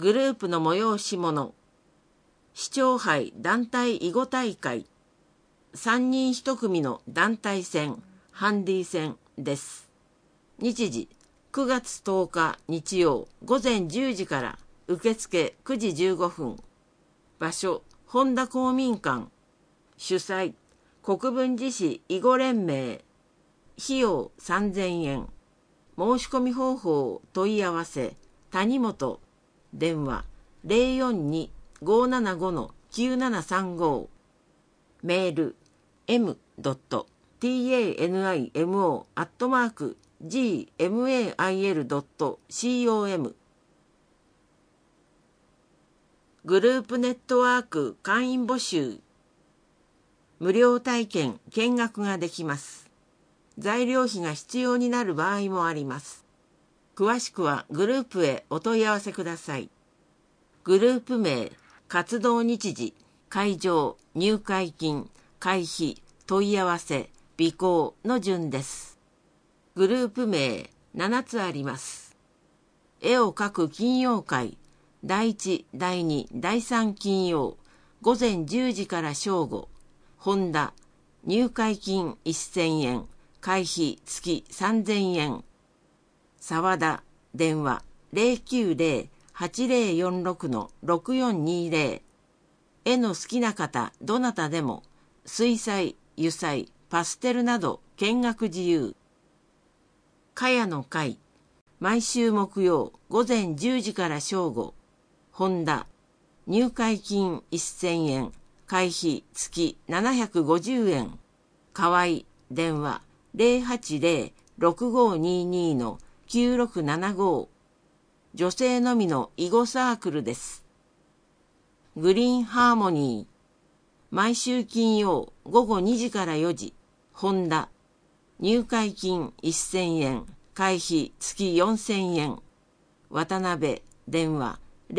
グループの催し物、市長杯団体囲碁大会、3人1組の団体戦、ハンディ戦です。日時、9月10日日曜午前10時から受付9時15分。場所、本田公民館。主催、国分寺市囲碁連盟。費用3000円。申し込み方法問い合わせ、谷本。電話、042-575-9735。メール、m.tanimo@gmail.com。 グループネットワーク会員募集。無料体験見学ができます。材料費が必要になる場合もあります。詳しくはグループへお問い合わせください。グループ名、活動日時、会場、入会金、会費、問い合わせ、備考の順です。グループ名7つあります。絵を描く金曜会、第1、第2、第3金曜、午前10時から正午。本田、入会金1000円、会費月3000円。沢田、電話 090-8046-6420。絵の好きな方どなたでも、水彩、油彩、パステルなど見学自由。かやの会、毎週木曜午前10時から正午。本田、入会金1000円、会費月750円。河合、電話 080-6522-9675。女性のみの囲碁サークルです。グリーンハーモニー、毎週金曜午後2時から4時。本田、入会金1000円、会費月4000円。渡辺、電話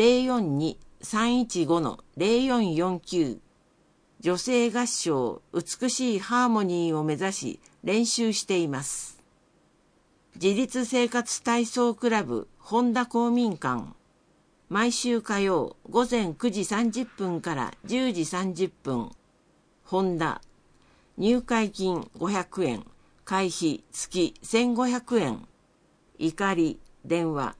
042-315-0449。女性合唱美しいハーモニーを目指し練習しています。自立生活体操クラブ本田公民館。毎週火曜午前9時30分から10時30分。本田、入会金500円、会費月1500円。怒り、電話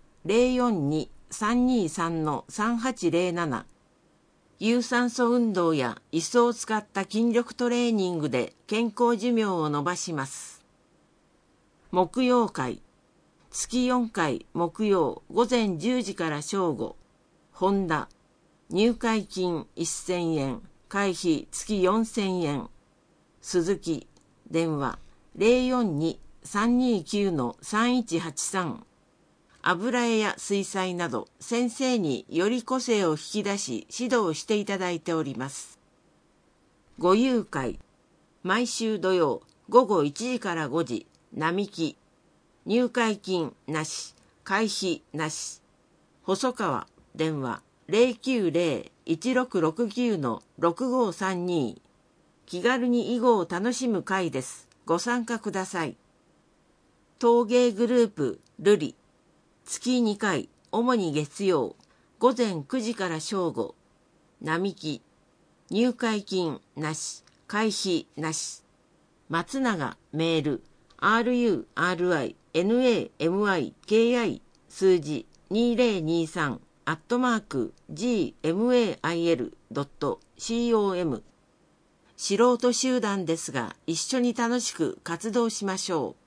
042-323-3807。有酸素運動や椅子を使った筋力トレーニングで健康寿命を延ばします。木曜会、月4回木曜午前10時から正午。本田、入会金1000円、会費月4000円。鈴木、電話 042-329-3183。油絵や水彩など先生により個性を引き出し指導していただいております。ご遊会、毎週土曜午後1時から5時。並木、入会金なし、会費なし。細川、電話 090-1669-6532。気軽に囲碁を楽しむ会です。ご参加ください。陶芸グループルリ、月2回、主に月曜、午前9時から正午。並木、入会金なし、会費なし。松永、メール、RURINAMIKI 数字2023@gmail.com。素人集団ですが、一緒に楽しく活動しましょう。